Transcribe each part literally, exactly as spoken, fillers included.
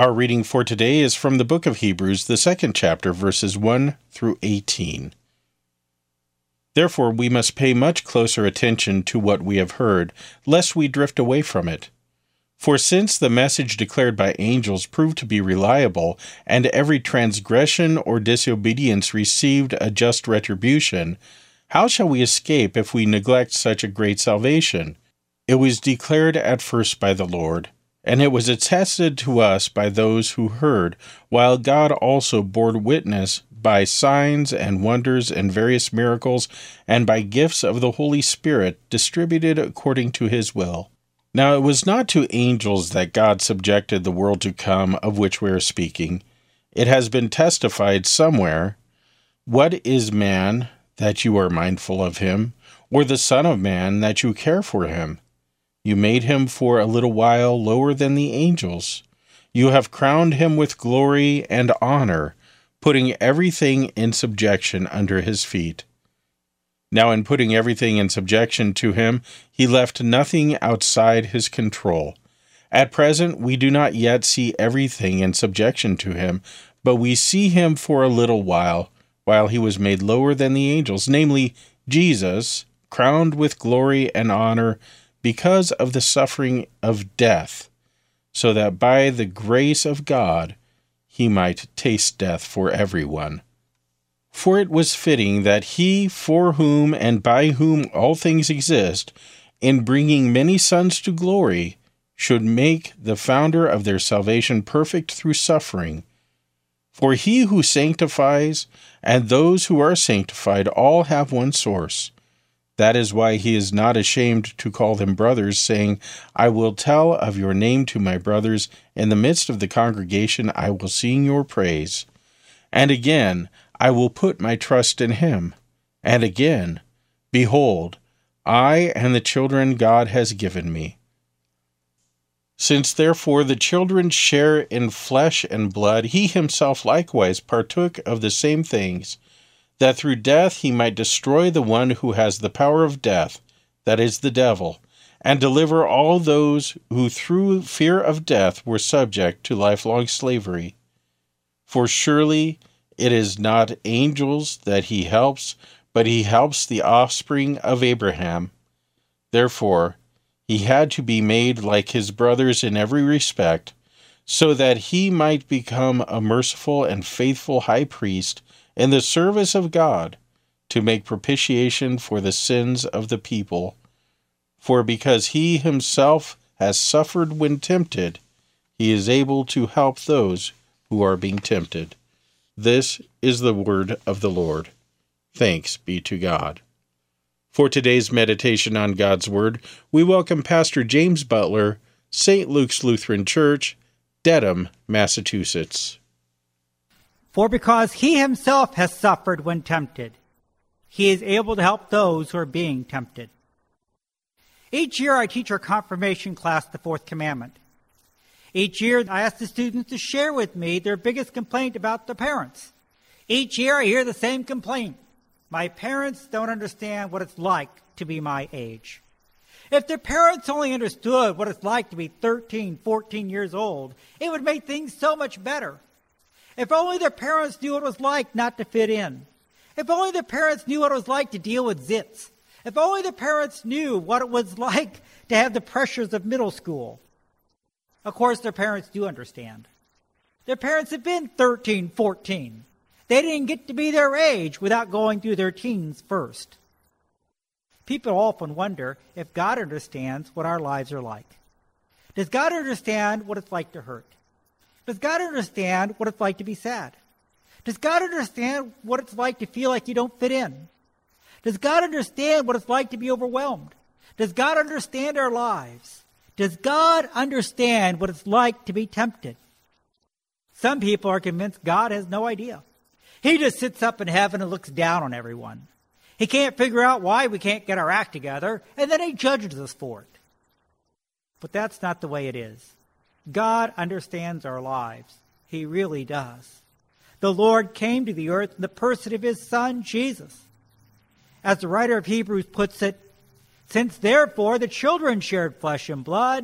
Our reading for today is from the book of Hebrews, the second chapter, verses one through eighteen. Therefore, we must pay much closer attention to what we have heard, lest we drift away from it. For since the message declared by angels proved to be reliable, and every transgression or disobedience received a just retribution, how shall we escape if we neglect such a great salvation? It was declared at first by the Lord, and it was attested to us by those who heard, while God also bore witness by signs and wonders and various miracles, and by gifts of the Holy Spirit distributed according to his will. Now it was not to angels that God subjected the world to come of which we are speaking. It has been testified somewhere, "What is man, that you are mindful of him, or the Son of Man, that you care for him? You made him for a little while lower than the angels. You have crowned him with glory and honor, putting everything in subjection under his feet." Now in putting everything in subjection to him, he left nothing outside his control. At present we do not yet see everything in subjection to him, but we see him for a little while, while he was made lower than the angels, namely Jesus, crowned with glory and honor because of the suffering of death, so that by the grace of God he might taste death for everyone. For it was fitting that he, for whom and by whom all things exist, in bringing many sons to glory, should make the founder of their salvation perfect through suffering. For he who sanctifies and those who are sanctified all have one source. That is why he is not ashamed to call them brothers, saying, "I will tell of your name to my brothers. In the midst of the congregation I will sing your praise." And again, "I will put my trust in him." And again, "Behold, I and the children God has given me." Since therefore the children share in flesh and blood, he himself likewise partook of the same things, that through death he might destroy the one who has the power of death, that is, the devil, and deliver all those who through fear of death were subject to lifelong slavery. For surely it is not angels that he helps, but he helps the offspring of Abraham. Therefore, he had to be made like his brothers in every respect, so that he might become a merciful and faithful high priest in the service of God, to make propitiation for the sins of the people. For because he himself has suffered when tempted, he is able to help those who are being tempted. This is the word of the Lord. Thanks be to God. For today's meditation on God's Word, we welcome Pastor James Butler, Saint Luke's Lutheran Church, Dedham, Massachusetts. For because he himself has suffered when tempted, he is able to help those who are being tempted. Each year I teach our confirmation class the fourth commandment. Each year, I ask the students to share with me their biggest complaint about their parents. Each year, I hear the same complaint. My parents don't understand what it's like to be my age. If their parents only understood what it's like to be thirteen, fourteen years old, it would make things so much better. If only their parents knew what it was like not to fit in. If only their parents knew what it was like to deal with zits. If only their parents knew what it was like to have the pressures of middle school. Of course, their parents do understand. Their parents have been thirteen, fourteen. They didn't get to be their age without going through their teens first. People often wonder if God understands what our lives are like. Does God understand what it's like to hurt? Does God understand what it's like to be sad? Does God understand what it's like to feel like you don't fit in? Does God understand what it's like to be overwhelmed? Does God understand our lives? Does God understand what it's like to be tempted? Some people are convinced God has no idea. He just sits up in heaven and looks down on everyone. He can't figure out why we can't get our act together, and then he judges us for it. But that's not the way it is. God understands our lives. He really does. The Lord came to the earth in the person of his Son, Jesus. As the writer of Hebrews puts it, since therefore the children shared flesh and blood,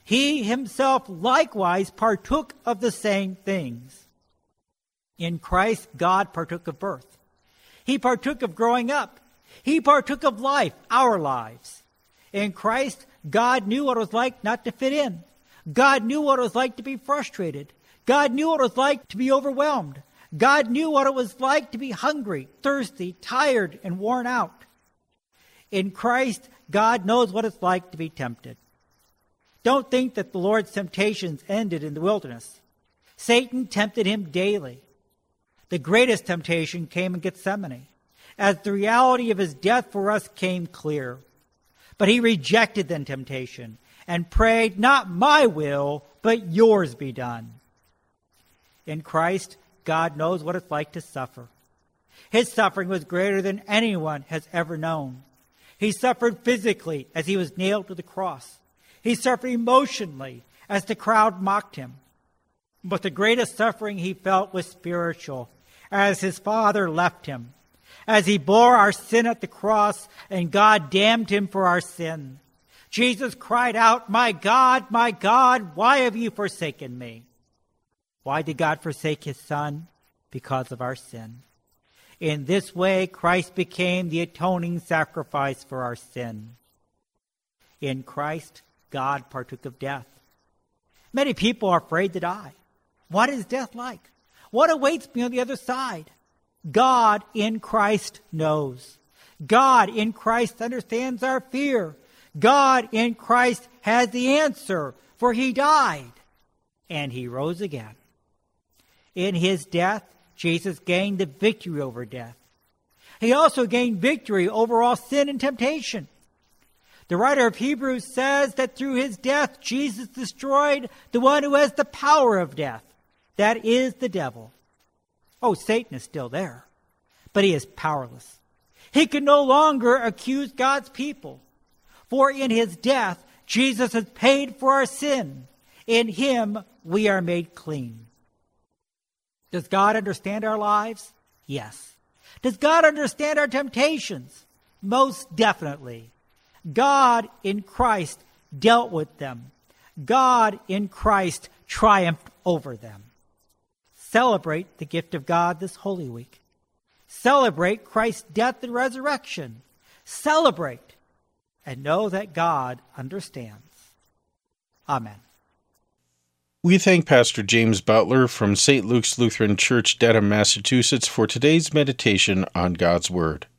he himself likewise partook of the same things. In Christ, God partook of birth. He partook of growing up. He partook of life, our lives. In Christ, God knew what it was like not to fit in. God knew what it was like to be frustrated. God knew what it was like to be overwhelmed. God knew what it was like to be hungry, thirsty, tired, and worn out. In Christ, God knows what it's like to be tempted. Don't think that the Lord's temptations ended in the wilderness. Satan tempted him daily. The greatest temptation came in Gethsemane, as the reality of his death for us came clear. But he rejected the temptation and prayed, "Not my will, but yours be done." In Christ, God knows what it's like to suffer. His suffering was greater than anyone has ever known. He suffered physically as he was nailed to the cross. He suffered emotionally as the crowd mocked him. But the greatest suffering he felt was spiritual, as his Father left him, as he bore our sin at the cross and God damned him for our sin. Jesus cried out, "My God, my God, why have you forsaken me?" Why did God forsake his Son? Because of our sin. In this way, Christ became the atoning sacrifice for our sin. In Christ, God partook of death. Many people are afraid to die. What is death like? What awaits me on the other side? God in Christ knows. God in Christ understands our fear. God in Christ has the answer, for he died and he rose again. In his death, Jesus gained the victory over death. He also gained victory over all sin and temptation. The writer of Hebrews says that through his death, Jesus destroyed the one who has the power of death. That is the devil. Oh, Satan is still there, but he is powerless. He can no longer accuse God's people. For in his death, Jesus has paid for our sin. In him, we are made clean. Does God understand our lives? Yes. Does God understand our temptations? Most definitely. God in Christ dealt with them. God in Christ triumphed over them. Celebrate the gift of God this Holy Week. Celebrate Christ's death and resurrection. Celebrate and know that God understands. Amen. We thank Pastor James Butler from Saint Luke's Lutheran Church, Dedham, Massachusetts, for today's meditation on God's Word.